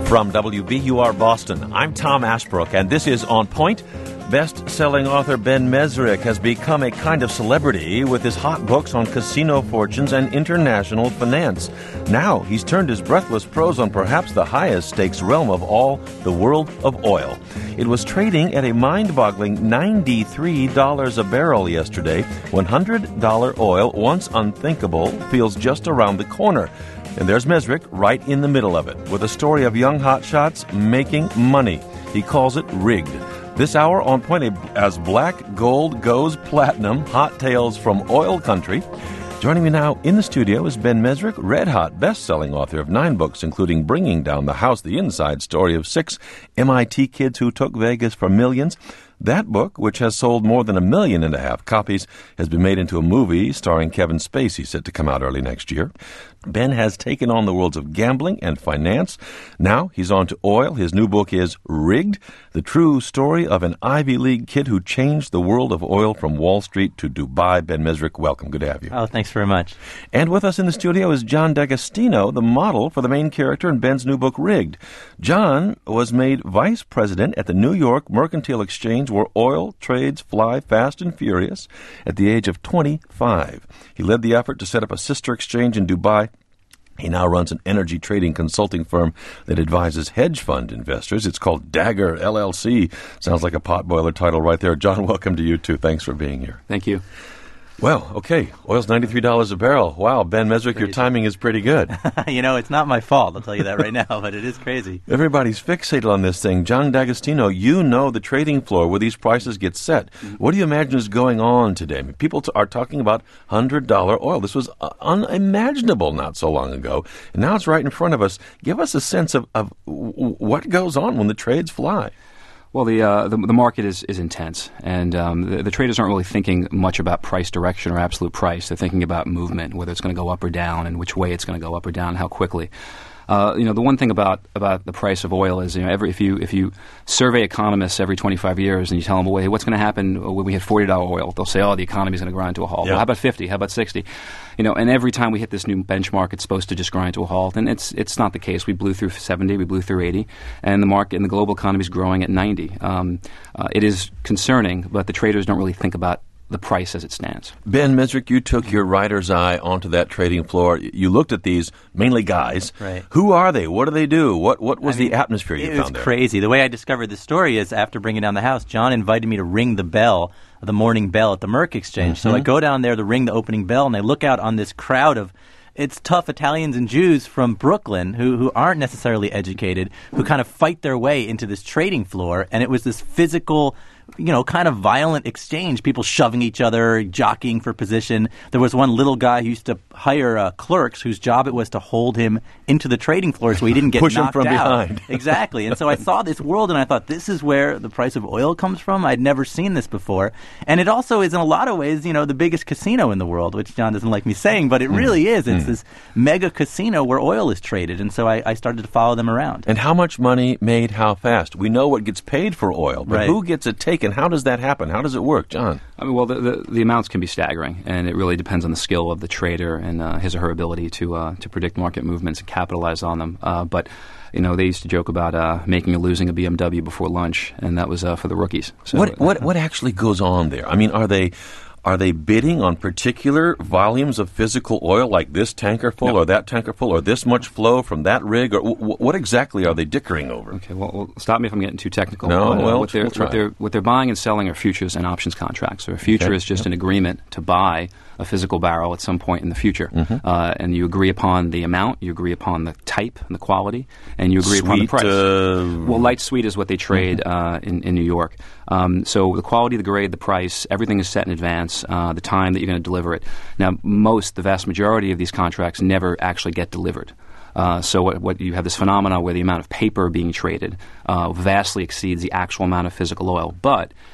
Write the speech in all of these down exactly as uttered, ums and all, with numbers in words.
From W B U R Boston, I'm Tom Ashbrook, and this is On Point. Best-selling author Ben Mezrich has become a kind of celebrity with his hot books on casino fortunes and international finance. Now he's turned his breathless prose on perhaps the highest-stakes realm of all, the world of oil. It was trading at a mind-boggling ninety-three dollars a barrel yesterday. one hundred dollars oil, once unthinkable, feels just around the corner. And there's Mezrich right in the middle of it, with a story of young hotshots making money. He calls it rigged. This hour on Point, as black gold goes platinum, hot tales from oil country. Joining me now in the studio is Ben Mezrich, red-hot best-selling author of nine books, including Bringing Down the House, the inside story of six M I T kids who took Vegas for millions. That book, which has sold more than a million and a half copies, has been made into a movie starring Kevin Spacey, set to come out early next year. Ben has taken on the worlds of gambling and finance. Now he's on to oil. His new book is Rigged, the true story of an Ivy League kid who changed the world of oil from Wall Street to Dubai. Ben Mezrich, welcome. Good to have you. Oh, thanks very much. And with us in the studio is John D'Agostino, the model for the main character in Ben's new book, Rigged. John was made vice president at the New York Mercantile Exchange, where oil trades fly fast and furious, at the age of twenty-five. He led the effort to set up a sister exchange in Dubai. He now runs an energy trading consulting firm that advises hedge fund investors. It's called Dagger L L C. Sounds like a potboiler title right there. John, welcome to you, too. Thanks for being here. Thank you. Well, okay, oil's ninety-three dollars a barrel. Wow, Ben Mezrich, your timing is pretty good. You know, it's not my fault, I'll tell you that right now, but it is crazy. Everybody's fixated on this thing. John D'Agostino, you know the trading floor where these prices get set. Mm-hmm. What do you imagine is going on today? I mean, people t- are talking about one hundred dollars oil. This was uh, unimaginable not so long ago, and now it's right in front of us. Give us a sense of, of w- what goes on when the trades fly. Well, the, uh, the the market is, is intense, and um, the, the traders aren't really thinking much about price direction or absolute price. They're thinking about movement, whether it's going to go up or down, and which way it's going to go up or down, and how quickly. Uh, you know, the one thing about, about the price of oil is, you know, every if you if you survey economists every twenty-five years and you tell them, well, hey, what's going to happen when we hit forty dollars oil? They'll say, oh, the economy's going to grind to a halt. Yeah. Well, how about fifty? How about sixty? You know, and every time we hit this new benchmark, it's supposed to just grind to a halt, and it's it's not the case. We blew through seventy, we blew through eighty, and the market and the global economy is growing at ninety. Um, uh, it is concerning, but the traders don't really think about the price as it stands. Ben Mezrich, you took your writer's eye onto that trading floor. You looked at these, mainly guys. Right. Who are they? What do they do? What what was I mean, the atmosphere you it found was there? Crazy. The way I discovered this story is after Bringing Down the House, John invited me to ring the bell, the morning bell at the Merc Exchange. Mm-hmm. So I go down there to ring the opening bell, and I look out on this crowd of it's tough Italians and Jews from Brooklyn who, who aren't necessarily educated, who kind of fight their way into this trading floor. And it was this physical, you know, kind of violent exchange, people shoving each other, jockeying for position. There was one little guy who used to hire uh, clerks whose job it was to hold him into the trading floor so he didn't get Push knocked him from out. behind. Exactly. And so I saw this world and I thought, this is where the price of oil comes from. I'd never seen this before. And it also is in a lot of ways, you know, the biggest casino in the world, which John doesn't like me saying, but it mm. really is. It's mm. this mega casino where oil is traded. And so I, I started to follow them around. And how much money made how fast? We know what gets paid for oil, but right. who gets it taken? How does that happen? How does it work, John? I mean, well, the, the, the amounts can be staggering, and it really depends on the skill of the trader and uh, his or her ability to uh, to predict market movements and capitalize on them. Uh, but, you know, they used to joke about uh, making or losing a B M W before lunch, and that was uh, for the rookies. So, what what what actually goes on there? I mean, are they Are they bidding on particular volumes of physical oil, like this tanker full no. or that tanker full, or this much flow from that rig? Or w- what exactly are they dickering over? Okay, well, well, stop me if I'm getting too technical. No, but, uh, well, what they're, we'll try. what, they're, what they're buying and selling are futures and options contracts. So a future Okay. is just yep. an agreement to buy a physical barrel at some point in the future. Mm-hmm. Uh, and you agree upon the amount, you agree upon the type and the quality, and you agree Sweet, upon the price. Uh, well, light sweet is what they trade mm-hmm. uh, in, in New York. Um, so the quality, the grade, the price, everything is set in advance, uh, the time that you're going to deliver it. Now, most, the vast majority of these contracts never actually get delivered. Uh, so what, what you have this phenomena where the amount of paper being traded uh, vastly exceeds the actual amount of physical oil. But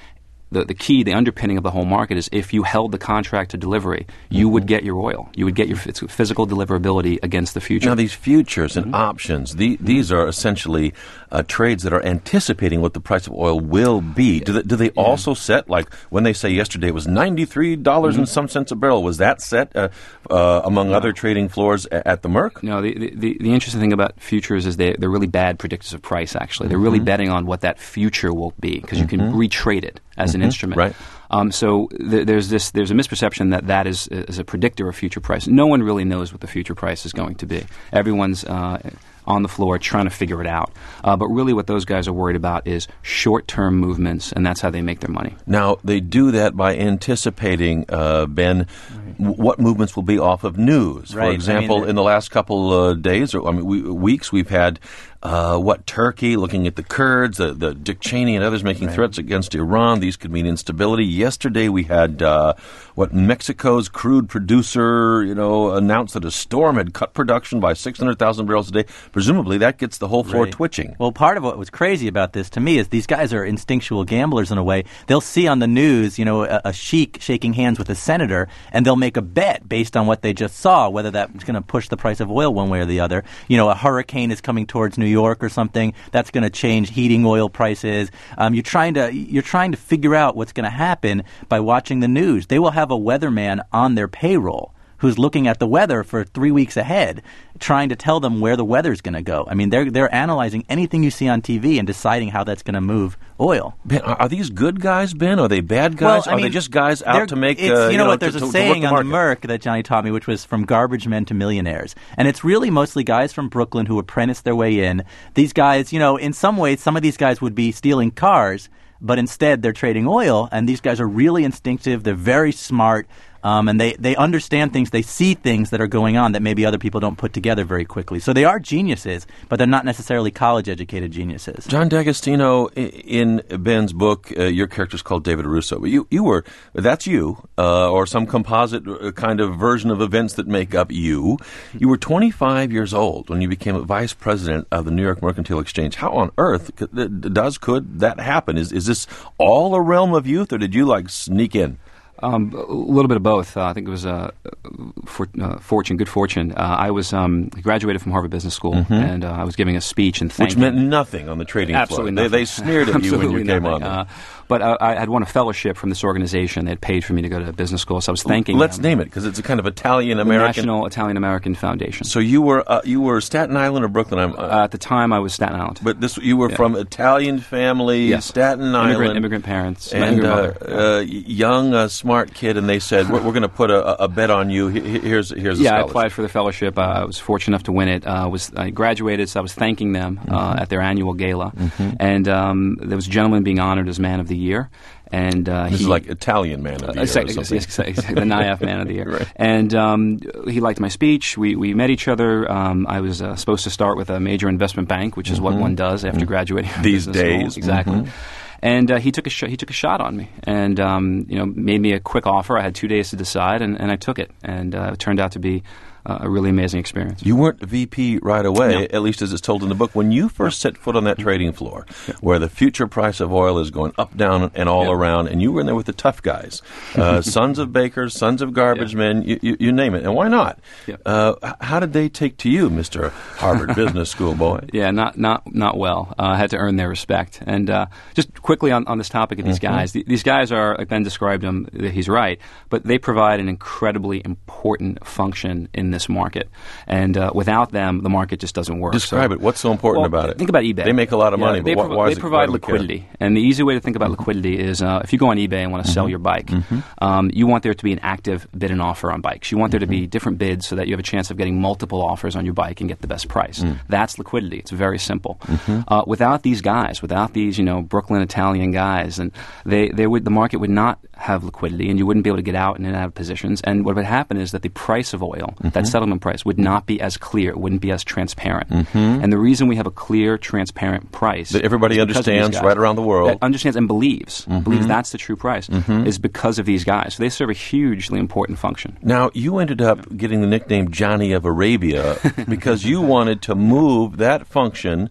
the, the key, the underpinning of the whole market is if you held the contract to delivery, you mm-hmm. would get your oil. You would get your f- physical deliverability against the future. Now, these futures and mm-hmm. options, the, these are essentially uh, trades that are anticipating what the price of oil will be. Do they, do they yeah. also set, like when they say yesterday it was ninety-three dollars mm-hmm. and some cents a barrel, was that set uh, uh, among no. other trading floors a- at the Merc? No, the, the, the interesting thing about futures is they, they're really bad predictors of price, actually. They're really mm-hmm. betting on what that future will be because mm-hmm. you can retrade it as mm-hmm. an instrument. Right. Um, so th- there's this there's a misperception that that is, is a predictor of future price. No one really knows what the future price is going to be. Everyone's uh, on the floor trying to figure it out. Uh, but really what those guys are worried about is short-term movements, and that's how they make their money. Now, they do that by anticipating, uh, Ben, right. w- what movements will be off of news. Right. For example, I mean, in the last couple uh, days or I mean, we, weeks, we've had Uh, what, Turkey, looking at the Kurds, the, the Dick Cheney and others making right. threats against Iran. These could mean instability. Yesterday we had, uh, what, Mexico's crude producer, you know, announced that a storm had cut production by six hundred thousand barrels a day. Presumably that gets the whole floor right. twitching. Well, part of what was crazy about this to me is these guys are instinctual gamblers in a way. They'll see on the news, you know, a, a sheik shaking hands with a senator, and they'll make a bet based on what they just saw, whether that's going to push the price of oil one way or the other. You know, a hurricane is coming towards New York. York or something, that's going to change heating oil prices. Um, you're trying to you're trying to figure out what's going to happen by watching the news. They will have a weatherman on their payroll who's looking at the weather for three weeks ahead, trying to tell them where the weather's going to go. I mean, they're they're analyzing anything you see on T V and deciding how that's going to move oil. Ben, are these good guys, Ben? Are they bad guys? Well, I are mean, they just guys out to make? It's, uh, you, you know, know what? There's to, a to, saying to on the, the Merc that Johnny taught me, which was from garbage men to millionaires, and it's really mostly guys from Brooklyn who apprentice their way in. These guys, you know, in some ways, some of these guys would be stealing cars, but instead they're trading oil, and these guys are really instinctive. They're very smart. Um, and they, they understand things, they see things that are going on that maybe other people don't put together very quickly. So they are geniuses, but they're not necessarily college-educated geniuses. John D'Agostino, in Ben's book, uh, your character's called David Russo. You, you were, that's you, uh, or some composite kind of version of events that make up you. You were twenty-five years old when you became vice president of the New York Mercantile Exchange. How on earth could, does, could that happen? Is, is this all a realm of youth, or did you, like, sneak in? Um, a little bit of both. Uh, I think it was uh, for, uh, fortune, good fortune. Uh, I was um, graduated from Harvard Business School, mm-hmm. and uh, I was giving a speech and thanking. Which meant nothing on the trading Absolutely floor. Nothing. They, they sneered at you when you came nothing. on. Uh, but uh, I had won a fellowship from this organization. They had paid for me to go to business school, so I was thanking Let's them. name it, because it's a kind of Italian-American. National Italian-American Foundation. So you were uh, you were Staten Island or Brooklyn? I'm, uh, uh, at the time, I was Staten Island. But this you were yeah. from Italian family, yes. Staten Island. Immigrant, immigrant parents. And immigrant uh, mother. uh, young, uh, smart kid, and they said, we're, we're going to put a, a bet on you. Here's, here's a Yeah, I scholarship. applied for the fellowship. Uh, I was fortunate enough to win it. Uh, was I graduated, so I was thanking them uh, mm-hmm. at their annual gala. Mm-hmm. And um, there was a gentleman being honored as Man of the Year. And uh, this he, is like Italian Man of the Year, uh, or something. Yes, exactly, the N I A F Man of the Year. Right. And um, he liked my speech. We we met each other. Um, I was uh, supposed to start with a major investment bank, which is mm-hmm. what one does after mm-hmm. graduating from these business days. School. Exactly. Mm-hmm. And uh, he took a sh- he took a shot on me, and um, you know made me a quick offer. I had two days to decide, and, and I took it. And uh, it turned out to be uh, a really amazing experience. You weren't V P right away, no. at least as it's told in the book. When you first set foot on that trading floor, yeah. where the future price of oil is going up, down, and all yeah. around, and you were in there with the tough guys, uh, sons of bakers, sons of garbage yeah. men, you, you, you name it. And why not? Yeah. Uh, how did they take to you, Mister Harvard Business School boy? Yeah, not not not well. Uh, I had to earn their respect. And uh, just quickly on, on this topic of these mm-hmm. guys, th- these guys are, like Ben described them, he's right, but they provide an incredibly important function in this market. And uh, without them, the market just doesn't work. Describe so, it. What's so important well, about it? Think about eBay. They make a lot of yeah, money, they but prov- why they is it, provide why liquidity. Care? And the easy way to think about mm-hmm. liquidity is uh, if you go on eBay and want to mm-hmm. sell your bike, mm-hmm. um, you want there to be an active bid and offer on bikes. You want there mm-hmm. to be different bids so that you have a chance of getting multiple offers on your bike and get the best price. Mm. That's liquidity. It's very simple. Mm-hmm. Uh, without these guys, without these, you know, Brooklyn Italian guys, and they, they would the market would not have liquidity, and you wouldn't be able to get out and in and out of positions. And what would happen is that the price of oil, mm-hmm. that settlement price, would not be as clear. It wouldn't be as transparent. Mm-hmm. And the reason we have a clear, transparent price that everybody understands right around the world, that understands and believes, mm-hmm. believes that's the true price, mm-hmm. is because of these guys. So they serve a hugely important function. Now, you ended up getting the nickname Johnny of Arabia because you wanted to move that function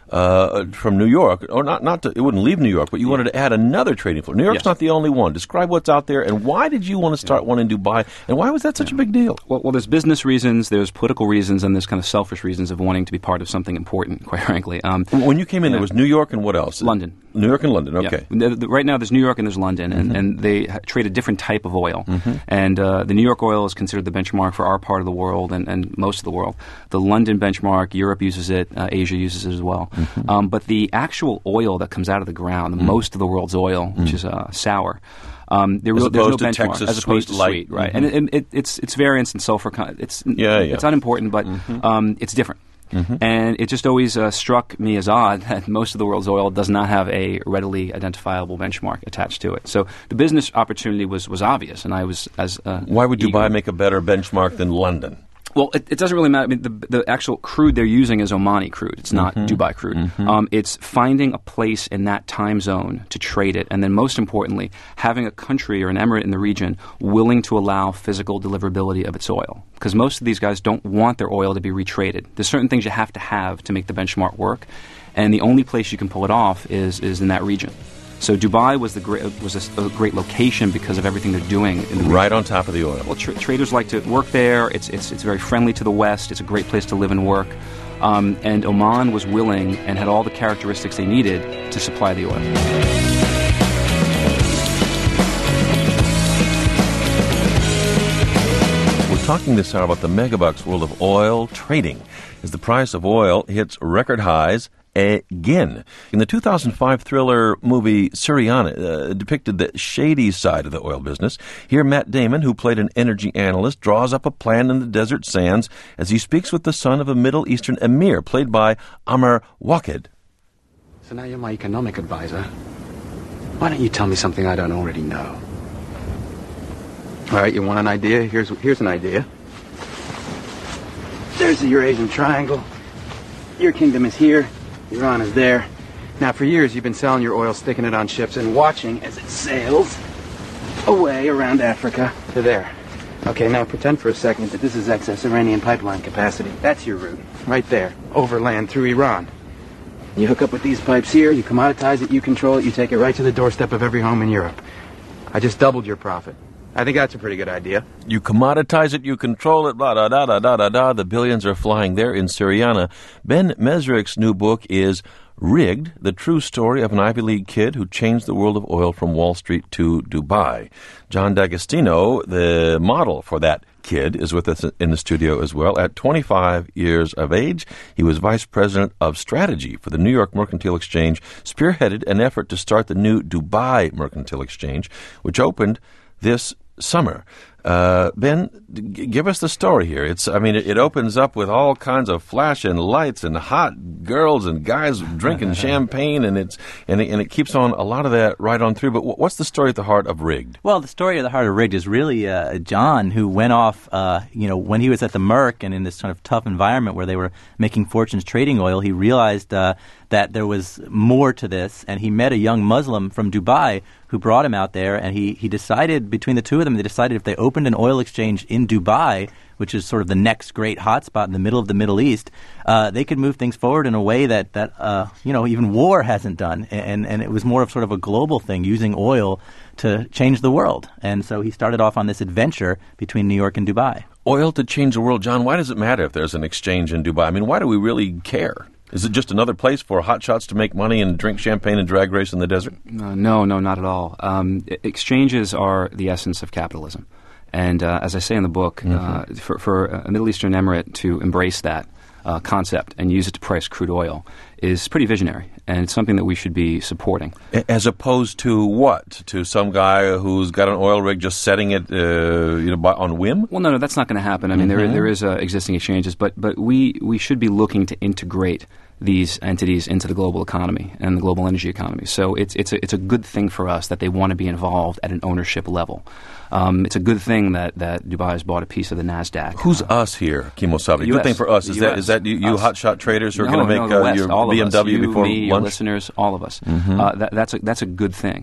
uh, from New York, or not, not to, it wouldn't leave New York, but you yeah. wanted to add another trading floor. New York's yes. not the only one. Describe what's out there, and why did you want to start yeah. one in Dubai, and why was that such yeah. a big deal? Well, well, there's business reasons, there's political reasons, and there's kind of selfish reasons of wanting to be part of something important, quite frankly. Um, when you came in, yeah. there was New York and what else? London. New York and London, okay. Yeah. The, the, right now there's New York and there's London, and, mm-hmm. and they ha- trade a different type of oil. Mm-hmm. And uh, the New York oil is considered the benchmark for our part of the world and, and most of the world. The London benchmark, Europe uses it, uh, Asia uses it as well. Mm-hmm. Um, but the actual oil that comes out of the ground, mm-hmm. most of the world's oil, mm-hmm. which is uh, sour, Um, there as real, there's no to benchmark Texas as opposed sweet to light. sweet, right? Mm-hmm. And it, it, it's it's variance in sulfur. Con- it's yeah, yeah. it's unimportant, but mm-hmm. um, it's different. Mm-hmm. And it just always uh, struck me as odd that most of the world's oil does not have a readily identifiable benchmark attached to it. So the business opportunity was, was obvious, and I was as uh, why would Dubai eager. make a better benchmark than London? Well, it, it doesn't really matter. I mean, the, the actual crude they're using is Omani crude. It's not mm-hmm. Dubai crude. Mm-hmm. Um, it's finding a place in that time zone to trade it, and then most importantly, having a country or an emirate in the region willing to allow physical deliverability of its oil. Because most of these guys don't want their oil to be retraded. There's certain things you have to have to make the benchmark work, and the only place you can pull it off is is in that region. So Dubai was the great, was a, a great location because of everything they're doing in the region. Right on top of the oil. Well, tra- traders like to work there. It's it's it's very friendly to the West. It's a great place to live and work. Um, and Oman was willing and had all the characteristics they needed to supply the oil. We're talking this hour about the megabucks world of oil trading as the price of oil hits record highs again. In the two thousand five thriller movie Syriana, uh, depicted the shady side of the oil business. Here, Matt Damon, who played an energy analyst, draws up a plan in the desert sands as he speaks with the son of a Middle Eastern emir, played by Amr Waked. So now you're my economic advisor. Why don't you tell me something I don't already know? All right, you want an idea? Here's here's an idea. There's the Eurasian Triangle. Your kingdom is here. Iran is there. Now, for years, you've been selling your oil, sticking it on ships, and watching as it sails away around Africa to there. Okay, now pretend for a second that this is excess Iranian pipeline capacity. That's your route, right there, overland through Iran. You hook up with these pipes here, you commoditize it, you control it, you take it right to the doorstep of every home in Europe. I just doubled your profit. I think that's a pretty good idea. You commoditize it, you control it, blah, da, da, da, da, da, da. The billions are flying there in Syriana. Ben Mezrich's new book is Rigged, the true story of an Ivy League kid who changed the world of oil from Wall Street to Dubai. John D'Agostino, the model for that kid, is with us in the studio as well. At twenty-five years of age, he was vice president of strategy for the New York Mercantile Exchange, spearheaded an effort to start the new Dubai Mercantile Exchange, which opened this summer. Uh, Ben, g- give us the story here. It's, I mean, it, it opens up with all kinds of flashing lights and hot girls and guys drinking champagne, and it's and it, and it keeps on a lot of that right on through. But w- what's the story at the heart of Rigged? Well, the story at the heart of Rigged is really uh, John, who went off, uh, you know, when he was at the Merc and in this kind of tough environment where they were making fortunes trading oil, he realized uh, that there was more to this, and he met a young Muslim from Dubai who brought him out there, and he, he decided, between the two of them, they decided if they opened an oil exchange in Dubai, which is sort of the next great hotspot in the middle of the Middle East, uh, they could move things forward in a way that, that uh, you know, even war hasn't done. And, and it was more of sort of a global thing, using oil to change the world. And so he started off on this adventure between New York and Dubai. Oil to change the world. John, why does it matter if there's an exchange in Dubai? I mean, why do we really care? Is it just another place for hotshots to make money and drink champagne and drag race in the desert? Uh, no, no, not at all. Um, exchanges are the essence of capitalism. And uh, as I say in the book, mm-hmm. uh, for, for a Middle Eastern emirate to embrace that uh, concept and use it to price crude oil is pretty visionary, and it's something that we should be supporting. As opposed to what? To some guy who's got an oil rig just setting it, uh, you know, by, on whim? Well, no, no, that's not going to happen. I mean, mm-hmm. there there is uh, existing exchanges, but but we we should be looking to integrate these entities into the global economy and the global energy economy. So it's it's a, it's a good thing for us that they want to be involved at an ownership level. Um, it's a good thing that, that Dubai has bought a piece of the NASDAQ. Who's uh, us here, Kimosabe? Good thing for us. Is that is that you, you hotshot traders who are no, going to make no, uh, West, your all B M W you, before me, lunch? Your listeners, all of us. Mm-hmm. Uh, that, that's, a, that's a good thing.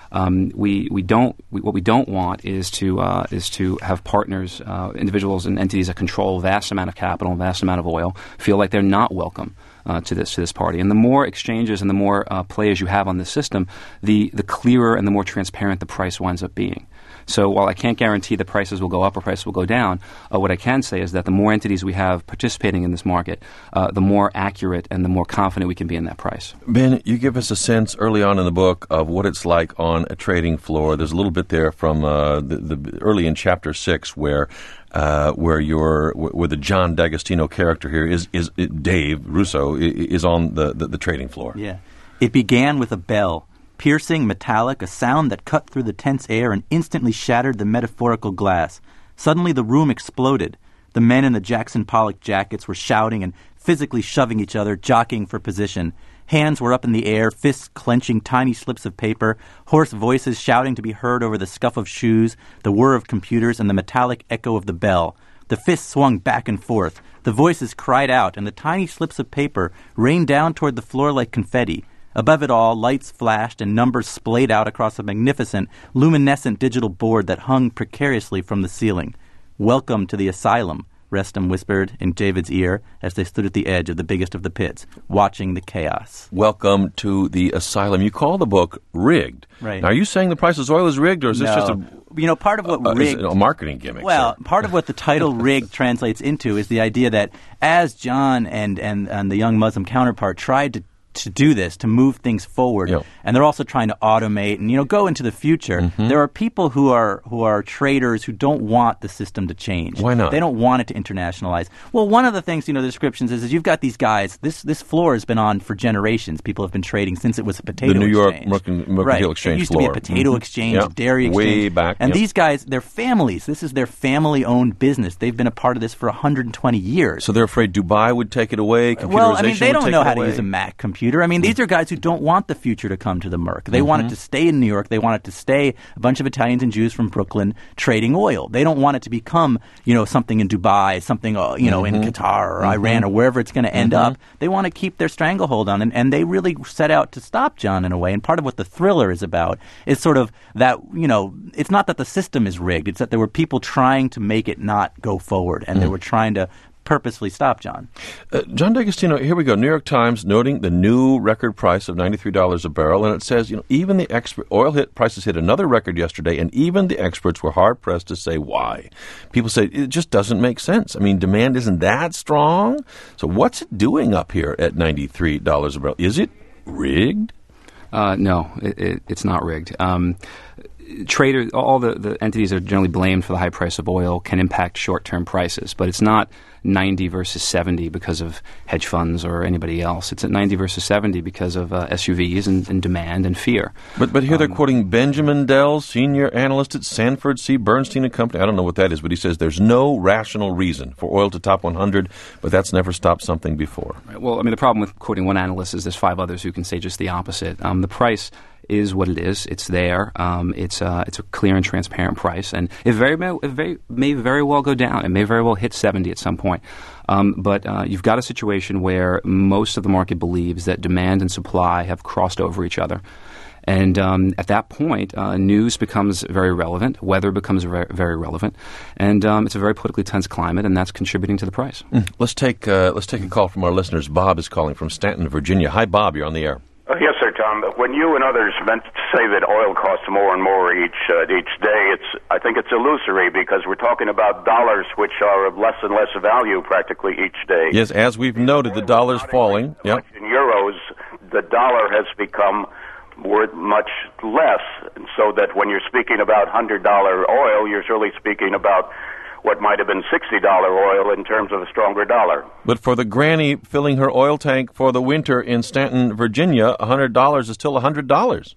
Um, we we don't we, what we don't want is to uh, is to have partners, uh, individuals and entities that control a vast amount of capital, a vast amount of oil, feel like they're not welcome uh, to this to this party. And the more exchanges and the more uh, players you have on the system, the the clearer and the more transparent the price winds up being. So while I can't guarantee the prices will go up or prices will go down, uh, what I can say is that the more entities we have participating in this market, uh, the more accurate and the more confident we can be in that price. Ben, you give us a sense early on in the book of what it's like on a trading floor. There's a little bit there from uh, the, the early in chapter six where uh, where your where the John D'Agostino character here is is Dave Russo is on the, the, the trading floor. Yeah, it began with a bell. Piercing, metallic, a sound that cut through the tense air and instantly shattered the metaphorical glass. Suddenly the room exploded. The men in the Jackson Pollock jackets were shouting and physically shoving each other, jockeying for position. Hands were up in the air, fists clenching tiny slips of paper, hoarse voices shouting to be heard over the scuff of shoes, the whir of computers, and the metallic echo of the bell. The fists swung back and forth. The voices cried out, and the tiny slips of paper rained down toward the floor like confetti. Above it all, lights flashed and numbers splayed out across a magnificent, luminescent digital board that hung precariously from the ceiling. "Welcome to the asylum," Reston whispered in David's ear as they stood at the edge of the biggest of the pits, watching the chaos. Welcome to the asylum. You call the book Rigged. Right. Now, are you saying the price of oil is rigged, or is this no. just a... You know, part of what uh, rigged... Is it a marketing gimmick? Well, sir? part of what the title rigged translates into is the idea that as John and, and, and the young Muslim counterpart tried to to do this, to move things forward. Yep. And they're also trying to automate and, you know, go into the future. Mm-hmm. There are people who are who are traders who don't want the system to change. Why not? They don't want it to internationalize. Well, one of the things, you know, the descriptions is, is you've got these guys, this this floor has been on for generations. People have been trading since it was a potato exchange. The New exchange. York Mercantile right. Right. Exchange It used floor. to be a potato mm-hmm. exchange, yep. dairy exchange. Way back. And yep. these guys, they're families. This is their family-owned business. They've been a part of this for one hundred twenty years. So they're afraid Dubai would take it away? Computerization Well, I mean, they would don't take know it how away? to use a Mac computer. I mean, these are guys who don't want the future to come to the Merc. They mm-hmm. want it to stay in New York. They want it to stay a bunch of Italians and Jews from Brooklyn trading oil. They don't want it to become, you know, something in Dubai, something, uh, you know, mm-hmm. in Qatar or mm-hmm. Iran or wherever it's going to end mm-hmm. up. They want to keep their stranglehold on it, and they really set out to stop John in a way. And part of what the thriller is about is sort of that, you know, it's not that the system is rigged. It's that there were people trying to make it not go forward, and mm. they were trying to purposely stop John. Uh, John D'Agostino, here we go. New York Times noting the new record price of ninety-three dollars a barrel, and it says, you know, even the expert oil hit prices hit another record yesterday, and even the experts were hard pressed to say why. People say it just doesn't make sense. I mean, demand isn't that strong. So what's it doing up here at ninety-three dollars a barrel? Is it rigged? Uh, no, it, it, it's not rigged. Um, traders, all the, the entities that are generally blamed for the high price of oil can impact short-term prices, but it's not ninety versus seventy because of hedge funds or anybody else. It's at ninety versus seventy because of uh, S U Vs and, and demand and fear. But but here um, they're quoting Benjamin Dell, senior analyst at Sanford C. Bernstein and Company. I don't know what that is, but he says there's no rational reason for oil to top one hundred, but that's never stopped something before. Right. Well, I mean, the problem with quoting one analyst is there's five others who can say just the opposite. Um, the price is what it is. It's there. Um, it's uh, it's a clear and transparent price, and it very may, it very may very well go down. It may very well hit seventy at some point. Um, but uh, you've got a situation where most of the market believes that demand and supply have crossed over each other. And um, at that point, uh, news becomes very relevant, weather becomes very, very relevant, and um, it's a very politically tense climate, and that's contributing to the price. Mm. Let's take uh, let's take a call from our listeners. Bob is calling from Stanton, Virginia. Hi, Bob. You're on the air. Uh, yes, sir, Tom. When you and others meant to say that oil costs more and more each uh, each day, it's I think it's illusory because we're talking about dollars, which are of less and less value practically each day. Yes, as we've noted, the dollar's falling. Yep. In euros, the dollar has become worth much less, and so that when you're speaking about one hundred dollars oil, you're really speaking about what might have been sixty dollars oil in terms of a stronger dollar. But for the granny filling her oil tank for the winter in Stanton, Virginia, one hundred dollars is still one hundred dollars.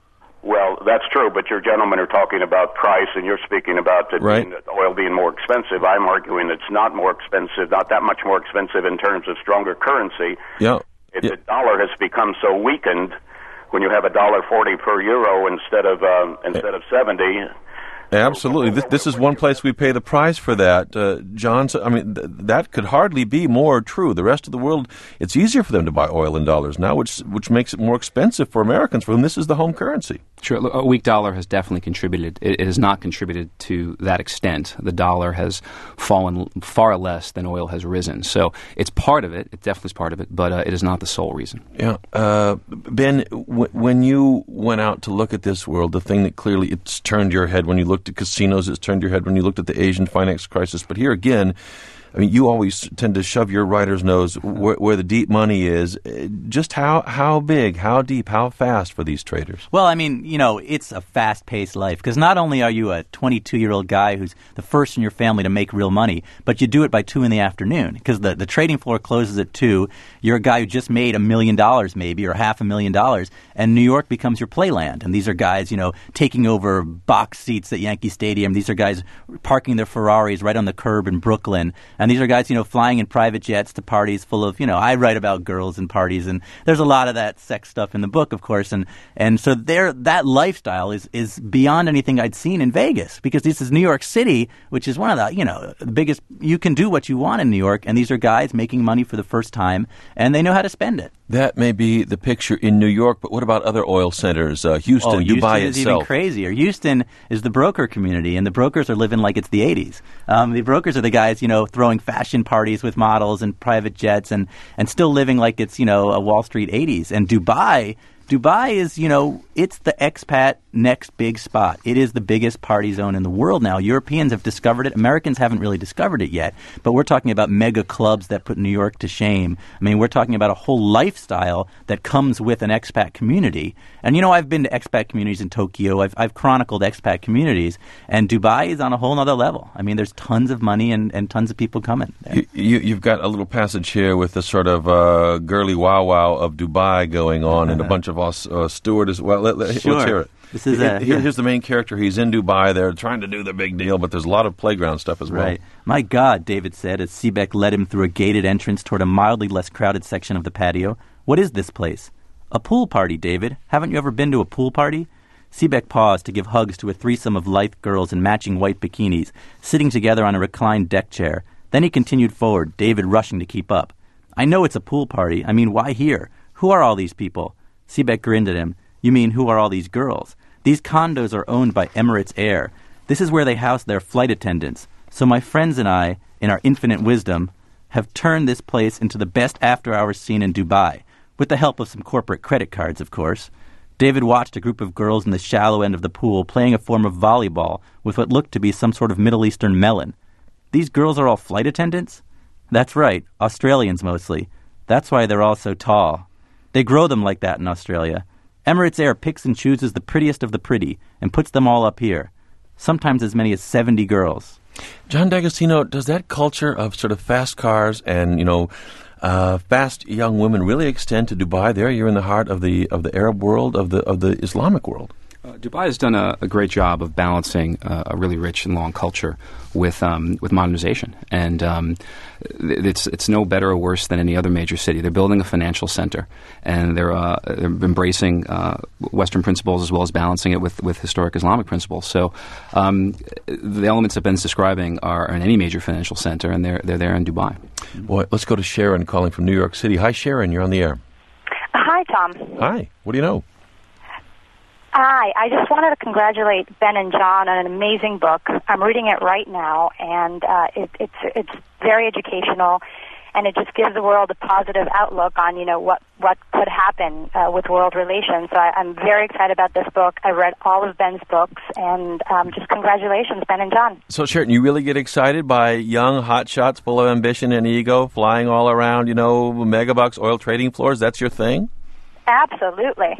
Well, that's true, but your gentlemen are talking about price, and you're speaking about it right. being, oil being more expensive. I'm arguing it's not more expensive, not that much more expensive in terms of stronger currency. Yeah. It, yeah. The dollar has become so weakened when you have a dollar forty per euro instead of uh, instead of seventy. Absolutely. This, this is one place we pay the price for that. Uh, John, so, I mean, th- that could hardly be more true. The rest of the world, it's easier for them to buy oil in dollars now, which which makes it more expensive for Americans, for whom this is the home currency. Sure. A weak dollar has definitely contributed. It, it has not contributed to that extent. The dollar has fallen far less than oil has risen. So it's part of it. It definitely is part of it, but uh, it is not the sole reason. Yeah. Uh, Ben, w- when you went out to look at this world, the thing that clearly it's turned your head when you looked at casinos, it's turned your head when you looked at the Asian finance crisis. But here again, I mean, you always tend to shove your writer's nose where, where the deep money is. Just how how big, how deep, how fast for these traders? Well, I mean, you know, it's a fast-paced life because not only are you a twenty-two-year-old guy who's the first in your family to make real money, but you do it by two in the afternoon because the, the trading floor closes at two. You're a guy who just made a million dollars maybe or half a million dollars, and New York becomes your playland. And these are guys, you know, taking over box seats at Yankee Stadium. These are guys parking their Ferraris right on the curb in Brooklyn. And these are guys, you know, flying in private jets to parties full of, you know, I write about girls and parties, and there's a lot of that sex stuff in the book, of course. And and so there, that lifestyle is is beyond anything I'd seen in Vegas because this is New York City, which is one of the, you know, the biggest. You can do what you want in New York, and these are guys making money for the first time, and they know how to spend it. That may be the picture in New York, but what about other oil centers? Uh, Houston, oh, Houston Dubai is itself. Even crazier. Houston is the broker community, and the brokers are living like it's the eighties. Um, the brokers are the guys, you know, throwing fashion parties with models and private jets, and, and still living like it's, you know, a Wall Street eighties. And Dubai, Dubai is, you know, it's the expat next big spot. It is the biggest party zone in the world now. Europeans have discovered it. Americans haven't really discovered it yet. But we're talking about mega clubs that put New York to shame. I mean, we're talking about a whole lifestyle that comes with an expat community. And, you know, I've been to expat communities in Tokyo. I've, I've chronicled expat communities. And Dubai is on a whole other level. I mean, there's tons of money and, and tons of people coming there. You, you, you've got a little passage here with the sort of uh, girly wow-wow of Dubai going on and a bunch of us uh, stewardess. Well, let, let, sure. let's hear it. This is a, Here, yeah. Here's the main character. He's in Dubai. They're trying to do the big deal, but there's a lot of playground stuff as well. Right. My God, David said as Seebeck led him through a gated entrance toward a mildly less crowded section of the patio. What is this place? A pool party, David. Haven't you ever been to a pool party? Seebeck paused to give hugs to a threesome of lithe girls in matching white bikinis, sitting together on a reclined deck chair. Then he continued forward, David rushing to keep up. I know it's a pool party. I mean, why here? Who are all these people? Seebeck grinned at him. You mean, who are all these girls? These condos are owned by Emirates Air. This is where they house their flight attendants. So my friends and I, in our infinite wisdom, have turned this place into the best after-hours scene in Dubai, with the help of some corporate credit cards, of course. David watched a group of girls in the shallow end of the pool playing a form of volleyball with what looked to be some sort of Middle Eastern melon. These girls are all flight attendants? That's right, Australians mostly. That's why they're all so tall. They grow them like that in Australia. Emirates Air picks and chooses the prettiest of the pretty and puts them all up here. Sometimes as many as seventy girls. John D'Agostino, does that culture of sort of fast cars and, you know, uh, fast young women really extend to Dubai? There, you're in the heart of the of the Arab world, of the of the Islamic world. Uh, Dubai has done a, a great job of balancing uh, a really rich and long culture with um, with modernization, and um, it's it's no better or worse than any other major city. They're building a financial center, and they're uh, they're embracing uh, Western principles as well as balancing it with, with historic Islamic principles. So um, the elements that Ben's describing are in any major financial center, and they're they're there in Dubai. Boy, let's go to Sharon calling from New York City. Hi, Sharon. You're on the air. Hi, Tom. Hi. What do you know? Hi. I just wanted to congratulate Ben and John on an amazing book. I'm reading it right now, and uh, it, it's it's very educational, and it just gives the world a positive outlook on, you know, what, what could happen uh, with world relations. So I, I'm very excited about this book. I read all of Ben's books, and um, just congratulations, Ben and John. So, Sharon, you really get excited by young hotshots full of ambition and ego flying all around, you know, megabucks, oil trading floors? That's your thing? Absolutely.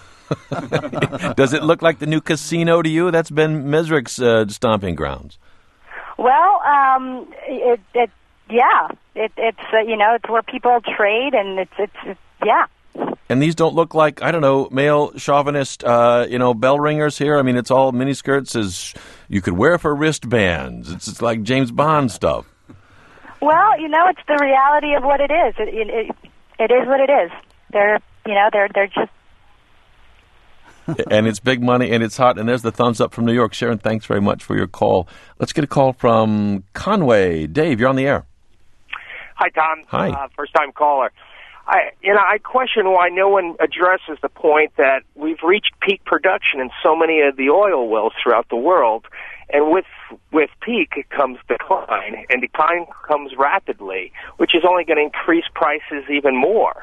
Does it look like the new casino to you? That's Ben Mezrich's uh, stomping grounds. Well, um, it, it yeah, it, it's uh, you know, it's where people trade, and it's it's, it's yeah. And these don't look like, I don't know, male chauvinist, uh, you know, bell ringers here. I mean, it's all miniskirts as you could wear for wristbands. It's, it's like James Bond stuff. Well, you know, it's the reality of what it is. It, it, it, it is what it is. They're, you know, they're they're just. And it's big money, and it's hot, and there's the thumbs up from New York. Sharon, thanks very much for your call. Let's get a call from Conway. Dave, you're on the air. Hi, Tom. Hi. Uh, first-time caller. I, you know, I question why no one addresses the point that we've reached peak production in so many of the oil wells throughout the world, and with with peak comes decline, and decline comes rapidly, which is only going to increase prices even more.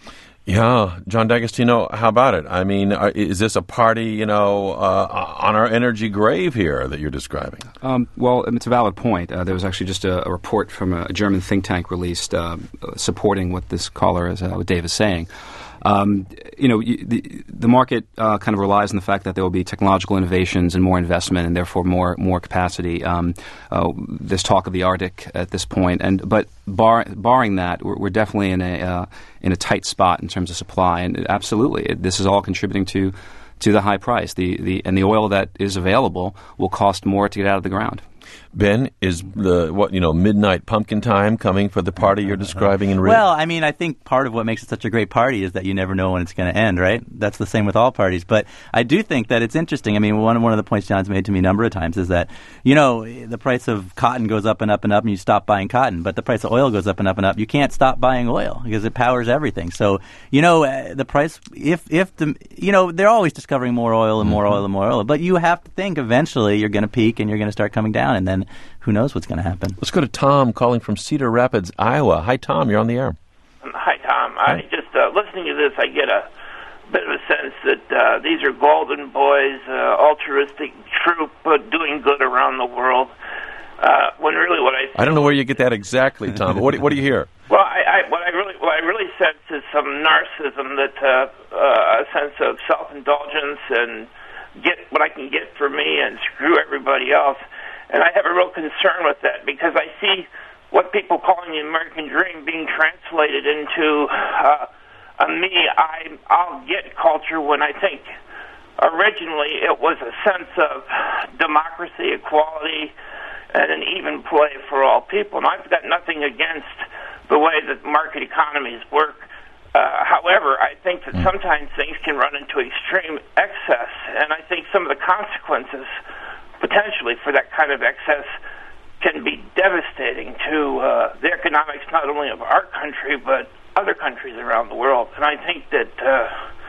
Yeah, John D'Agostino, how about it? I mean, are, is this a party, you know, uh, on our energy grave here that you're describing? Um, well, it's a valid point. Uh, there was actually just a, a report from a German think tank released uh, supporting what this caller, is, uh, what Dave is saying. Um, you know, the, the market uh, kind of relies on the fact that there will be technological innovations and more investment, and therefore more more capacity. Um, uh, there's talk of the Arctic at this point, and but bar, barring that, we're, we're definitely in a uh, in a tight spot in terms of supply, and absolutely, it, this is all contributing to to the high price. The the and the oil that is available will cost more to get out of the ground. Ben, is the what you know midnight pumpkin time coming for the party you're describing in Rio? Well, I mean, I think part of what makes it such a great party is that you never know when it's going to end, right? That's the same with all parties. But I do think that it's interesting. I mean, one one of the points John's made to me a number of times is that, you know, the price of cotton goes up and up and up, and you stop buying cotton, but the price of oil goes up and up and up. You can't stop buying oil because it powers everything. So, you know, uh, the price, if if the, you know, they're always discovering more oil and more mm-hmm. oil and more oil, but you have to think eventually you're going to peak and you're going to start coming down, and then who knows what's going to happen. Let's go to Tom calling from Cedar Rapids, Iowa. Hi, Tom. You're on the air. Hi, Tom. I just, uh, listening to this, I get a bit of a sense that uh, these are golden boys, uh, altruistic troop, uh, doing good around the world, uh, when really what I... I don't know where you get that exactly, Tom, but what do, what do you hear? Well, I, I, what I really what I really sense is some narcissism, that uh, uh, a sense of self-indulgence and get what I can get for me and screw everybody else. And I have a real concern with that because I see what people calling the American dream being translated into uh, a me, I, I'll get culture, when I think originally it was a sense of democracy, equality, and an even play for all people. And I've got nothing against the way that market economies work. Uh, however, I think that sometimes things can run into extreme excess, and I think some of the consequences potentially for that kind of excess can be devastating to uh, the economics not only of our country but other countries around the world. And I think that uh,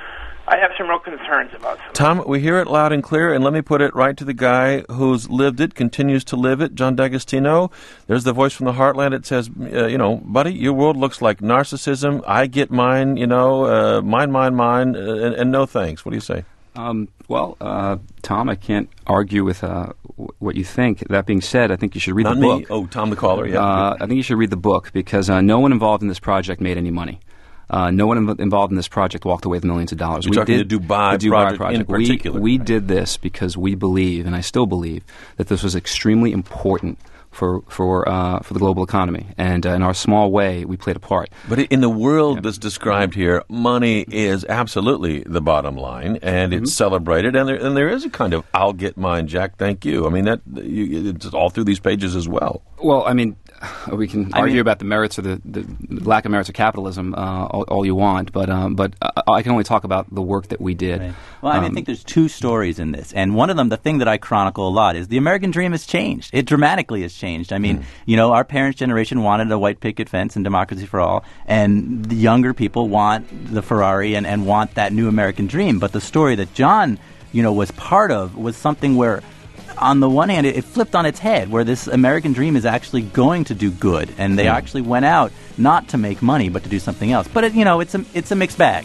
I have some real concerns about some. Tom, we hear it loud and clear, and let me put it right to the guy who's lived it, continues to live it, John D'Agostino. There's the voice from the heartland. It says, uh, you know, buddy, your world looks like narcissism. I get mine, you know, uh, mine, mine, mine, uh, and, and no thanks. What do you say? Um, well, uh, Tom, I can't argue with uh, w- what you think. That being said, I think you should read Not the me. book. Oh, Tom the caller, yeah. Uh, I think you should read the book because uh, no one involved in this project made any money. Uh, no one Im- involved in this project walked away with millions of dollars. You're we talking did the Dubai, the Dubai project, project in particular. We, we right. did this because we believe, and I still believe, that this was extremely important for for uh, for the global economy, and uh, in our small way, we played a part. But in the world yeah. that's described here, money is absolutely the bottom line, and mm-hmm. it's celebrated, and there and there is a kind of "I'll get mine, Jack, thank you." I mean, that you, it's all through these pages as well. Well, I mean, we can I argue mean, about the merits of the, the lack of merits of capitalism uh, all, all you want, but um, but uh, I can only talk about the work that we did. Right. Well, I, mean, um, I think there's two stories in this, and one of them, the thing that I chronicle a lot, is the American dream has changed. It dramatically has changed. I mean, mm. you know, our parents' generation wanted a white picket fence and democracy for all, and the younger people want the Ferrari and, and want that new American dream. But the story that John, you know, was part of was something where, on the one hand, it, it flipped on its head, where this American dream is actually going to do good, and they mm. actually went out not to make money, but to do something else. But, it, you know, it's a, it's a mixed bag.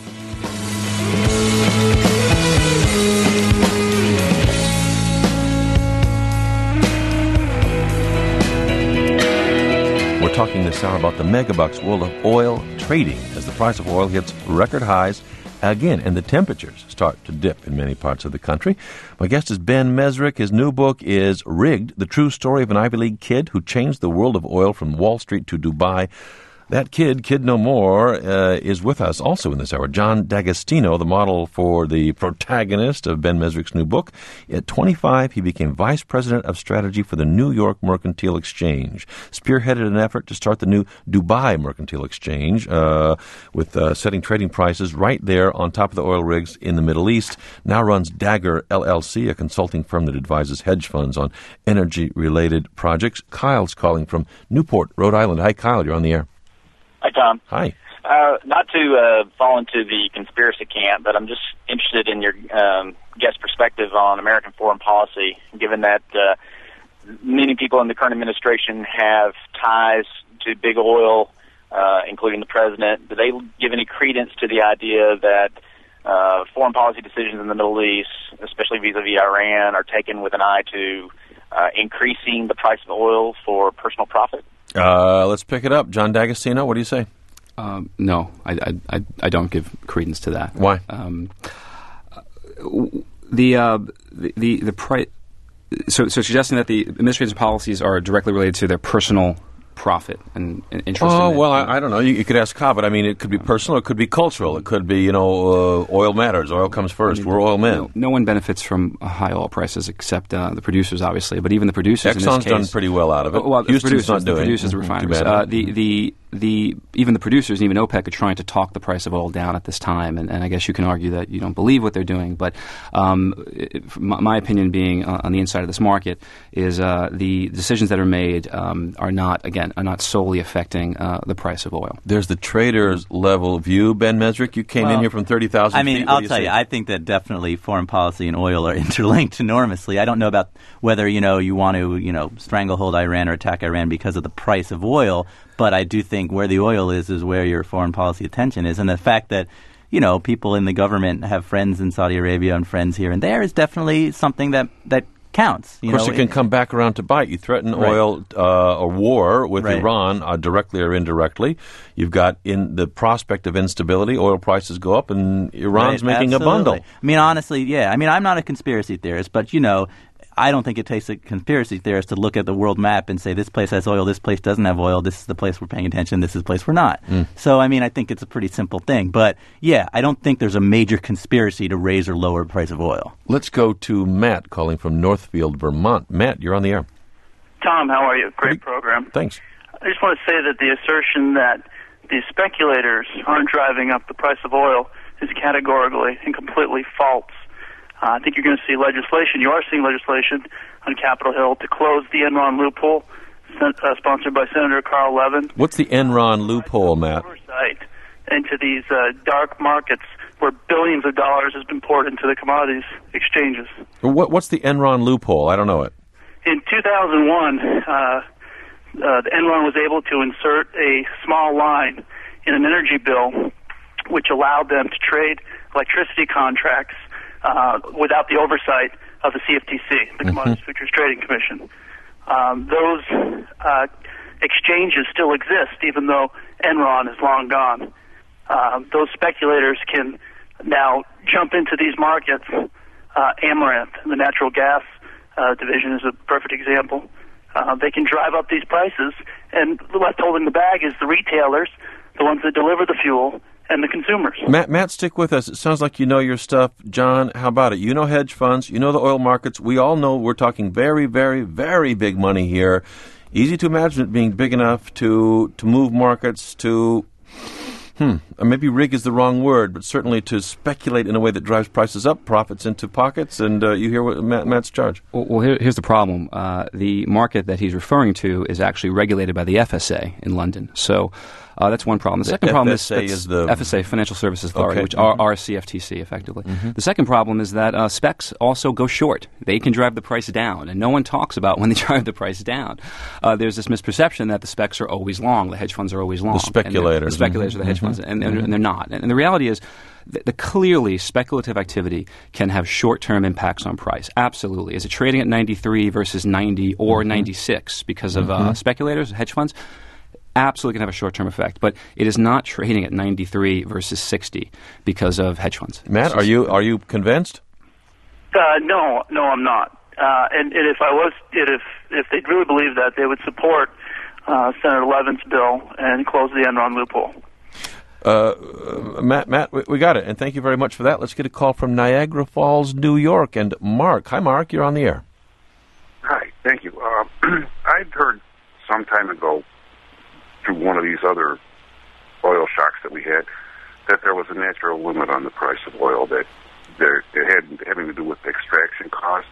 We're talking this hour about the megabucks world of oil trading as the price of oil hits record highs again, and the temperatures start to dip in many parts of the country. My guest is Ben Mezrich. His new book is Rigged, the true story of an Ivy League kid who changed the world of oil from Wall Street to Dubai. That kid, Kid No More, uh, is with us also in this hour. John D'Agostino, the model for the protagonist of Ben Mezrich's new book. At twenty-five, he became vice president of strategy for the New York Mercantile Exchange, spearheaded an effort to start the new Dubai Mercantile Exchange, uh, with uh, setting trading prices right there on top of the oil rigs in the Middle East. Now runs Dagger L L C, a consulting firm that advises hedge funds on energy-related projects. Kyle's calling from Newport, Rhode Island. Hi, Kyle. You're on the air. Hi, Tom. Hi. Uh, not to uh, fall into the conspiracy camp, but I'm just interested in your um, guest perspective on American foreign policy, given that uh, many people in the current administration have ties to big oil, uh, including the president. Do they give any credence to the idea that uh, foreign policy decisions in the Middle East, especially vis-a-vis Iran, are taken with an eye to uh, increasing the price of oil for personal profit? Uh, let's pick it up. John D'Agostino, what do you say? Um, no, I, I, I don't give credence to that. Why? Um, the, uh, the the the price. So, so suggesting that the administration's policies are directly related to their personal profit and, and interest. Oh, in well, I, I don't know. You, you could ask Cobb, but I mean, it could be personal, it could be cultural, it could be, you know, uh, oil matters. Oil comes first. I mean, We're oil men. No, no one benefits from high oil prices except uh, the producers, obviously. But even the producers, Exxon's in this case, done pretty well out of it. Well, Houston's the producers, not doing. The producers, the Mm-hmm. refiners. Uh, the the the even the producers and even OPEC are trying to talk the price of oil down at this time, and, and I guess you can argue that you don't believe what they're doing. But um, it, my, my opinion, being uh, on the inside of this market, is uh, the decisions that are made um, are not again are not solely affecting uh, the price of oil. There's the trader's level view. Ben Mezrich, you came well, in here from thirty thousand I mean, feet. I'll you tell say? you, I think that definitely foreign policy and oil are interlinked enormously. I don't know about whether, you know, you want to, you know, stranglehold Iran or attack Iran because of the price of oil, but I do think where the oil is is where your foreign policy attention is. And the fact that, you know, people in the government have friends in Saudi Arabia and friends here and there is definitely something that, that counts. You of course, know, it can it, come back around to bite. You threaten Right. oil uh, or war with Right. Iran, uh, directly or indirectly. You've got in the prospect of instability. Oil prices go up, and Iran's Right, making absolutely. a bundle. I mean, honestly, yeah. I mean, I'm not a conspiracy theorist, but, you know, I don't think it takes a conspiracy theorist to look at the world map and say this place has oil, this place doesn't have oil, this is the place we're paying attention, this is the place we're not. Mm. So, I mean, I think it's a pretty simple thing. But, yeah, I don't think there's a major conspiracy to raise or lower the price of oil. Let's go to Matt calling from Northfield, Vermont. Matt, you're on the air. Tom, how are you? Great Pretty- program. Thanks. I just want to say that the assertion that the speculators aren't driving up the price of oil is categorically and completely false. Uh, I think you're going to see legislation. You are seeing legislation on Capitol Hill to close the Enron loophole, sen- uh, sponsored by Senator Carl Levin. What's the Enron loophole, Matt? Oversight into these uh, dark markets where billions of dollars has been poured into the commodities exchanges. What, what's the Enron loophole? I don't know it. In two thousand one, uh, uh, the Enron was able to insert a small line in an energy bill which allowed them to trade electricity contracts uh, without the oversight of the C F T C, the Commodities Mhm. Futures Trading Commission. Um, those uh, exchanges still exist, even though Enron is long gone. Uh, those speculators can now jump into these markets. Uh, Amaranth, the natural gas uh, division, is a perfect example. Uh, they can drive up these prices, and left holding the bag is the retailers, the ones that deliver the fuel, and the consumers. Matt, Matt, stick with us. It sounds like you know your stuff. John, how about it? You know hedge funds. You know the oil markets. We all know we're talking very, very, very big money here. Easy to imagine it being big enough to to move markets to, hmm, maybe rig is the wrong word, but certainly to speculate in a way that drives prices up, profits into pockets, and uh, you hear what Matt, Matt's charge. Well, well here, here's the problem. Uh, the market that he's referring to is actually regulated by the F S A in London. So uh, that's one problem. The, The second problem F S A is, is the F S A, Financial Services Authority, Okay. which are, are C F T C effectively. Mm-hmm. The second problem is that uh, specs also go short. They can drive the price down, and no one talks about when they drive the price down. Uh, there's this misperception that the specs are always long, the hedge funds are always long. The speculators. The speculators Mhm. are the hedge Mhm. funds, and, and, and they're not. And, and the reality is the, the clearly speculative activity can have short-term impacts on price. Absolutely. Is it trading at ninety-three versus ninety or Mhm. ninety-six because of uh, Mhm. speculators, hedge funds? Absolutely can have a short-term effect, but it is not trading at ninety-three versus sixty because of hedge funds. Matt, are you are you convinced? Uh, no, no, I'm not. Uh, and, and if I was, and if if they really believe that, they would support uh, Senator Levin's bill and close the Enron loophole. Uh, Matt, Matt, we, we got it, and thank you very much for that. Let's get a call from Niagara Falls, New York, and Mark. Hi, Mark. You're on the air. Hi, thank you. Uh, I'd heard some time ago through one of these other oil shocks that we had that there was a natural limit on the price of oil that there it had having to do with extraction costs.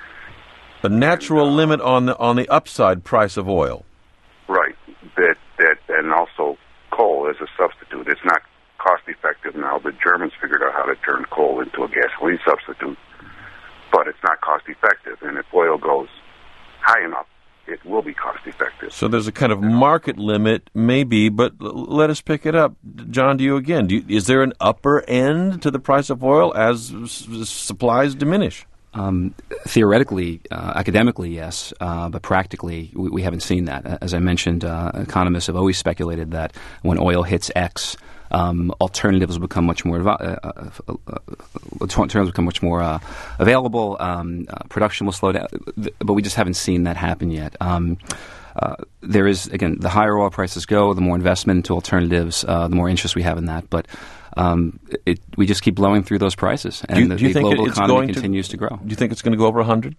A natural and, uh, limit on the on the upside price of oil. Right. That that and also coal as a substitute. It's not cost effective now. The Germans figured out how to turn coal into a gasoline substitute, but it's not cost effective. And if oil goes high enough, it will be cost effective. So there's a kind of market limit, maybe, but l- let us pick it up. John, to you again. Do you, is there an upper end to the price of oil as s- supplies diminish? Um, theoretically, uh, academically, yes, uh, but practically, we, we haven't seen that. As I mentioned, uh, economists have always speculated that when oil hits X, um, alternatives will become much more uh, uh, uh, alternatives become much more uh, available. Um, uh, production will slow down, but we just haven't seen that happen yet. Um, Uh, there is, again, the higher oil prices go, the more investment into alternatives, uh, the more interest we have in that. But um, it, we just keep blowing through those prices, and do you, the, do you the think global it's economy going continues to, to grow. Do you think it's going to go over one hundred?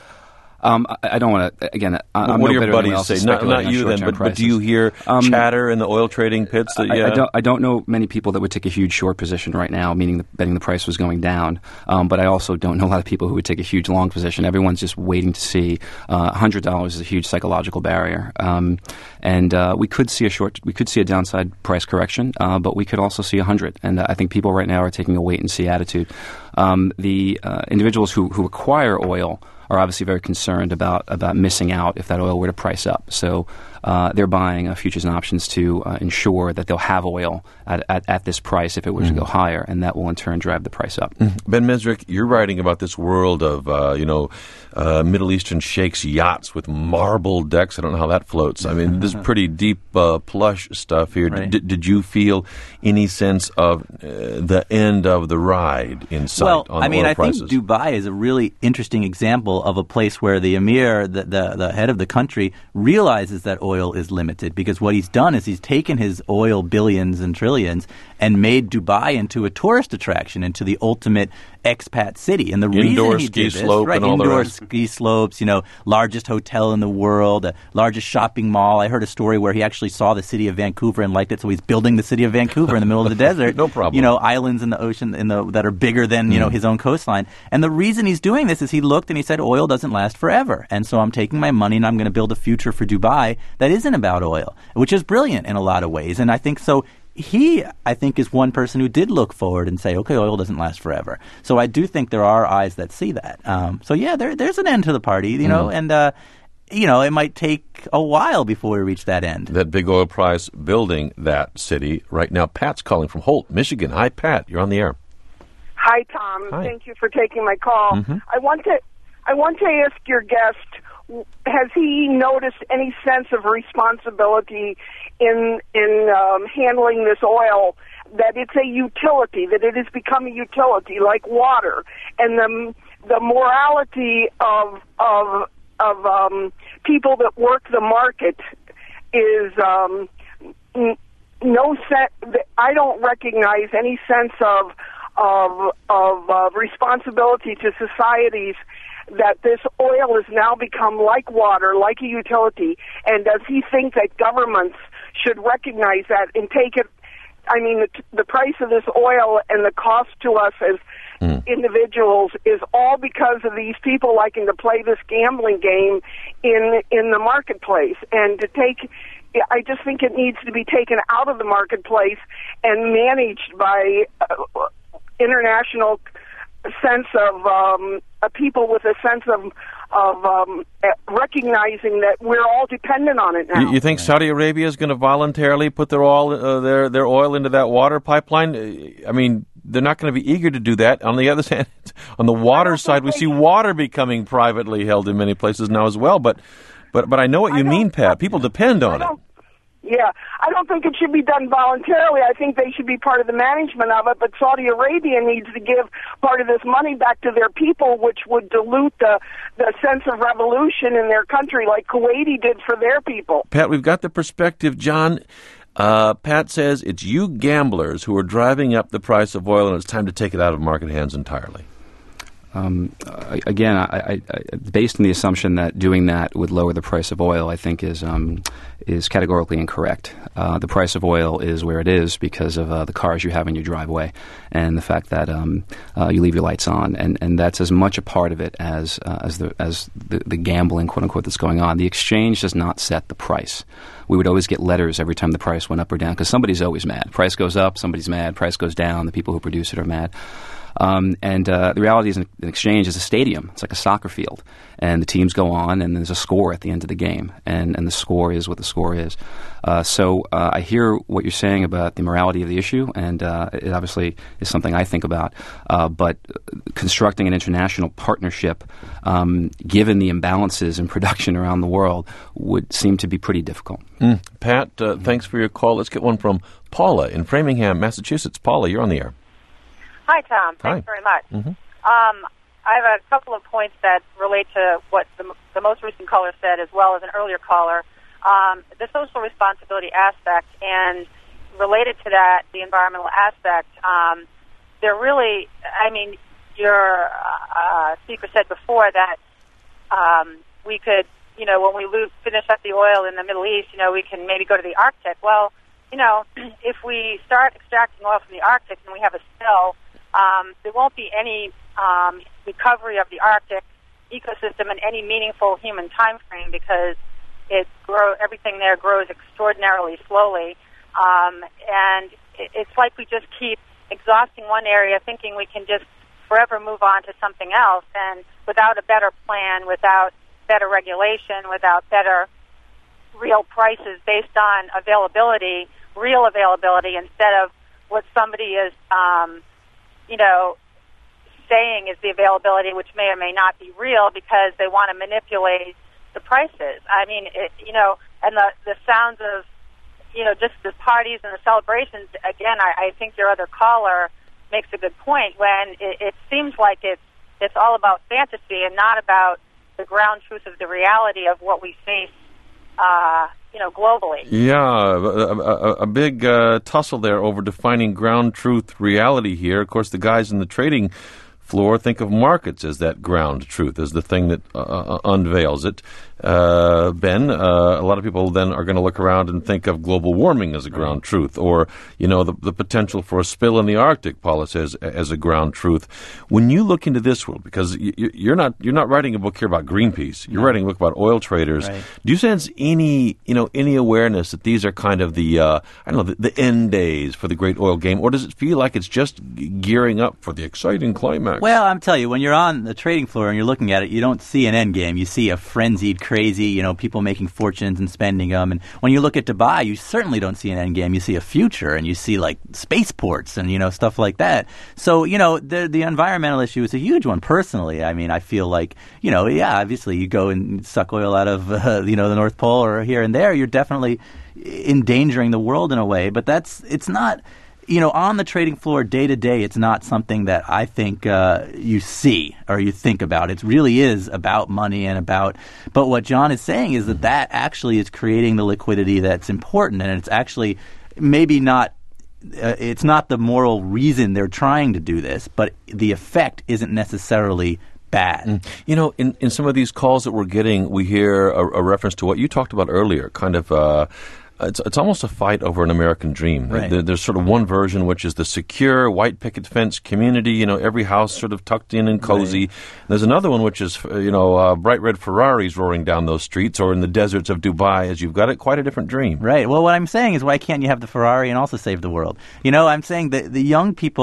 Um, I, I don't want to, again, I, I'm what no do your buddies say? Not, not you then, but, but do you hear um, chatter in the oil trading pits? That, yeah. I, I, don't, I don't know many people that would take a huge short position right now, meaning the, betting the price was going down. Um, but I also don't know a lot of people who would take a huge long position. Everyone's just waiting to see. Uh, one hundred dollars is a huge psychological barrier. Um, and uh, we could see a short, we could see a downside price correction, uh, but we could also see one hundred. And uh, I think people right now are taking a wait-and-see attitude. Um, the uh, individuals who, who acquire oil are obviously very concerned about about missing out if that oil were to price up. So uh, they're buying uh, futures and options to uh, ensure that they'll have oil at, at, at this price if it were mm. to go higher, and that will in turn drive the price up. Mm. Ben Mezrich, you're writing about this world of, uh, you know, uh, Middle Eastern sheikhs' yachts with marble decks. I don't know how that floats. I mean, this is pretty deep, uh, plush stuff here. Right. D- did you feel any sense of uh, the end of the ride in sight well, on I mean, oil I prices? think Dubai is a really interesting example of a place where the emir, the, the, the head of the country, realizes that oil is limited, because what he's done is he's taken his oil billions and trillions and made Dubai into a tourist attraction, into the ultimate expat city. And the indoor reason he ski did this, slope right, and all indoor the rest. ski slopes, you know, largest hotel in the world, uh, largest shopping mall. I heard a story where he actually saw the city of Vancouver and liked it, so he's building the city of Vancouver in the middle of the desert. No problem. You know, islands in the ocean in the that are bigger than, you know, his own coastline. And the reason he's doing this is he looked and he said, oil doesn't last forever. And so I'm taking my money and I'm going to build a future for Dubai that isn't about oil, which is brilliant in a lot of ways. And I think so. He, I think, is one person who did look forward and say, okay, oil doesn't last forever. So I do think there are eyes that see that. Um, so, yeah, there, there's an end to the party, you know, mm. and, uh, you know, it might take a while before we reach that end. That big oil price building that city right now. Pat's calling from Holt, Michigan. Hi, Pat. You're on the air. Hi, Tom. Hi. Thank you for taking my call. Mm-hmm. I want to, I want to ask your guest, has he noticed any sense of responsibility in in um, handling this oil, that it's a utility, that it has become a utility like water, and the the morality of of of um, people that work the market is um, n- no sense. I don't recognize any sense of of of uh, responsibility to societies, that this oil has now become like water, like a utility, and does he think that governments should recognize that and take it? I mean, the, the price of this oil and the cost to us as mm. individuals is all because of these people liking to play this gambling game in in the marketplace. And to take, I just think it needs to be taken out of the marketplace and managed by uh, international sense of um, uh, people with a sense of of um, recognizing that we're all dependent on it now. You, you think Saudi Arabia is going to voluntarily put their oil uh, their their oil into that water pipeline? I mean, they're not going to be eager to do that. On the other hand, on the water side, we see water becoming privately held in many places now as well. But but but I know what you mean, Pat. People depend on it. Yeah, I don't think it should be done voluntarily. I think they should be part of the management of it, but Saudi Arabia needs to give part of this money back to their people, which would dilute the, the sense of revolution in their country like Kuwaiti did for their people. Pat, we've got the perspective. John, uh, Pat says it's you gamblers who are driving up the price of oil, and it's time to take it out of market hands entirely. Um, again, I, I, I, based on the assumption that doing that would lower the price of oil, I think is um, is categorically incorrect. Uh, the price of oil is where it is because of uh, the cars you have in your driveway and the fact that um, uh, you leave your lights on, and, and that's as much a part of it as uh, as the as the, the gambling, quote unquote, that's going on. The exchange does not set the price. We would always get letters every time the price went up or down because somebody's always mad. Price goes up, somebody's mad. Price goes down, the people who produce it are mad. Um, and uh, the reality is an, an exchange is a stadium. It's like a soccer field. And the teams go on, and there's a score at the end of the game. And, and the score is what the score is. Uh, so uh, I hear what you're saying about the morality of the issue, and uh, it obviously is something I think about. Uh, but constructing an international partnership, um, given the imbalances in production around the world, would seem to be pretty difficult. Mm. Pat, uh, thanks for your call. Let's get one from Paula in Framingham, Massachusetts. Paula, you're on the air. Hi, Tom. Thanks Hi. very much. Mm-hmm. Um, I have a couple of points that relate to what the, the most recent caller said, as well as an earlier caller. Um, the social responsibility aspect, and related to that, the environmental aspect. Um, they're really, I mean, your uh, speaker said before that um, we could, you know, when we lose, finish up the oil in the Middle East, you know, we can maybe go to the Arctic. Well, you know, if we start extracting oil from the Arctic and we have a spill, Um, there won't be any um, recovery of the Arctic ecosystem in any meaningful human time frame because it grow, everything there grows extraordinarily slowly. Um, and it, it's like we just keep exhausting one area, thinking we can just forever move on to something else, and without a better plan, without better regulation, without better real prices based on availability, real availability, instead of what somebody is um, you know, saying is the availability, which may or may not be real because they want to manipulate the prices. I mean, it, you know, and the, the sounds of, you know, just the parties and the celebrations, again, I, I think your other caller makes a good point when it, it seems like it's, it's all about fantasy and not about the ground truth of the reality of what we face, uh, you know, globally. Yeah, a, a, a big uh, tussle there over defining ground truth reality here. Of course, the guys in the trading floor think of markets as that ground truth, as the thing that uh, unveils it. Uh, Ben, uh, a lot of people then are going to look around and think of global warming as a ground truth, or, you know, the, the potential for a spill in the Arctic, Paula says, as a ground truth. When you look into this world, because you, you're not you're not writing a book here about Greenpeace, you're no. writing a book about oil traders. Right. Do you sense any, you know, any awareness that these are kind of the, uh, I don't know, the, the end days for the great oil game, or does it feel like it's just gearing up for the exciting climax? Well, I'm telling you, when you're on the trading floor and you're looking at it, you don't see an end game. You see a frenzied, crazy, you know, people making fortunes and spending them. And when you look at Dubai, you certainly don't see an end game. You see a future, and you see like spaceports and, you know, stuff like that. So, you know, the the environmental issue is a huge one. Personally, I mean, I feel like, you know, yeah, obviously you go and suck oil out of, uh, you know, the North Pole or here and there. You're definitely endangering the world in a way. But that's it's not. You know, on the trading floor day to day, it's not something that I think uh, you see or you think about. It really is about money and about. But what John is saying is that that actually is creating the liquidity that's important, and it's actually maybe not. Uh, it's not the moral reason they're trying to do this, but the effect isn't necessarily bad. Mm. You know, in, in some of these calls that we're getting, we hear a, a reference to what you talked about earlier, kind of. Uh, It's, it's almost a fight over an American dream. Right. There, there's sort of one version, which is the secure white picket fence community, you know, every house sort of tucked in and cozy. Right. There's another one, which is, you know, uh, bright red Ferraris roaring down those streets, or in the deserts of Dubai, as you've got it, quite a different dream. Right. Well, what I'm saying is, why can't you have the Ferrari and also save the world? You know, I'm saying that the young people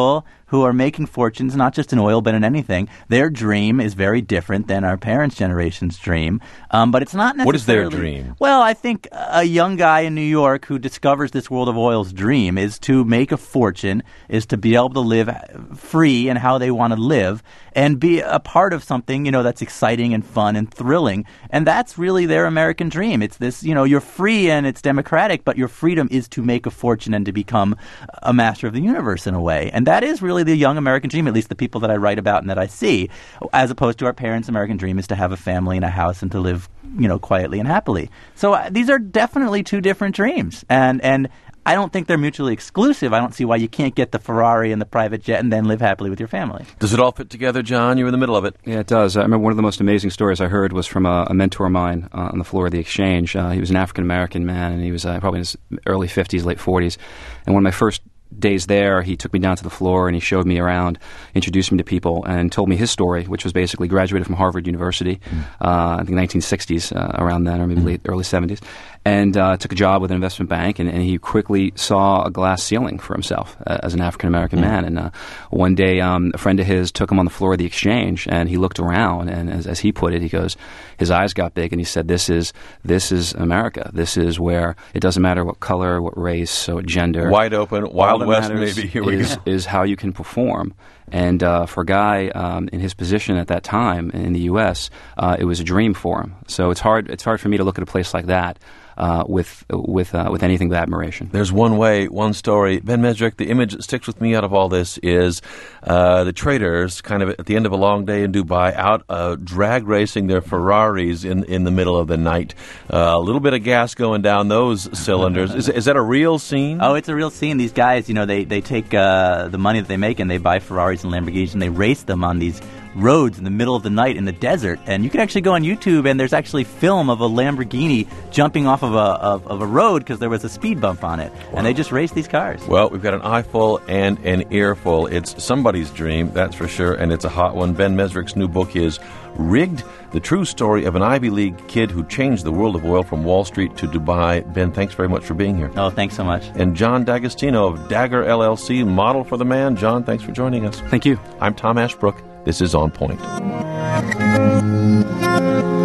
who are making fortunes, not just in oil, but in anything. Their dream is very different than our parents' generation's dream. Um, but it's not necessarily... What is their dream? Well, I think a young guy in New York who discovers this world of oil's dream is to make a fortune, is to be able to live free in how they want to live, and be a part of something, you know, that's exciting and fun and thrilling. And that's really their American dream. It's this, you know, you're free and it's democratic, but your freedom is to make a fortune and to become a master of the universe in a way. And that is really the young American dream, at least the people that I write about and that I see, as opposed to our parents' American dream is to have a family and a house and to live, you know, quietly and happily. So uh, these are definitely two different dreams. And, and I don't think they're mutually exclusive. I don't see why you can't get the Ferrari and the private jet and then live happily with your family. Does it all fit together, John? You're in the middle of it. Yeah, it does. I remember one of the most amazing stories I heard was from a, a mentor of mine uh, on the floor of the exchange. Uh, he was an African-American man, and he was uh, probably in his early fifties, late forties. And one of my first days there, he took me down to the floor and he showed me around, introduced me to people, and told me his story, which was basically graduated from Harvard University, mm. uh, I think nineteen sixties, uh, around then, or maybe mm. late early seventies, and uh, took a job with an investment bank, and, and he quickly saw a glass ceiling for himself uh, as an African-American mm. man. And uh, one day, um, a friend of his took him on the floor of the exchange, and he looked around, and as, as he put it, he goes, his eyes got big, and he said, this is this is America. This is where it doesn't matter what color, what race, or what gender. Wide open, Wild West, maybe. Here we is, go. is how you can perform. And uh, for a guy um, in his position at that time in the U S, uh, it was a dream for him. So it's hard. It's hard for me to look at a place like that uh, with with uh, with anything but admiration. There's one way, one story. Ben Mezrich, the image that sticks with me out of all this is uh, the traders, kind of at the end of a long day in Dubai, out uh, drag racing their Ferraris in in the middle of the night. Uh, a little bit of gas going down those cylinders. Is is that a real scene? Oh, it's a real scene. These guys, you know, they they take uh, the money that they make and they buy Ferraris and Lamborghinis and they race them on these roads in the middle of the night in the desert. And you can actually go on YouTube and there's actually film of a Lamborghini jumping off of a of, of a road because there was a speed bump on it. Wow. And they just race these cars. Well, we've got an eyeful and an earful. It's somebody's dream, that's for sure, and it's a hot one. Ben Mezrich's new book is Rigged, the true story of an Ivy League kid who changed the world of oil from Wall Street to Dubai. Ben, thanks very much for being here. Oh, thanks so much. And John D'Agostino of Dagger L L C, model for the man. John, thanks for joining us. Thank you. I'm Tom Ashbrook. This is On Point.